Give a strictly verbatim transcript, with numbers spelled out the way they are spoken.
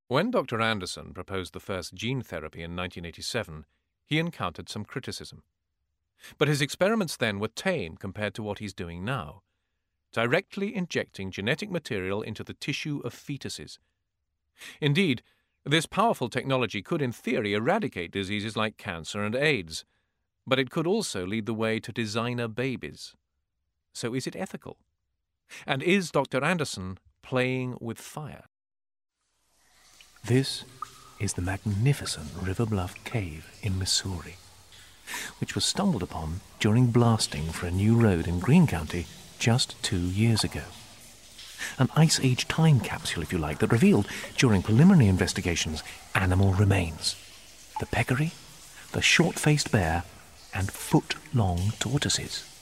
When Doctor Anderson proposed the first gene therapy in nineteen eighty-seven, he encountered some criticism. But his experiments then were tame compared to what he's doing now, directly injecting genetic material into the tissue of fetuses. Indeed, this powerful technology could in theory eradicate diseases like cancer and AIDS, but it could also lead the way to designer babies. So is it ethical? And is Doctor Anderson playing with fire? This is the magnificent River Bluff Cave in Missouri, which was stumbled upon during blasting for a new road in Greene County just two years ago. An Ice Age time capsule, if you like, that revealed, during preliminary investigations, animal remains. The peccary, the short-faced bear, and foot-long tortoises.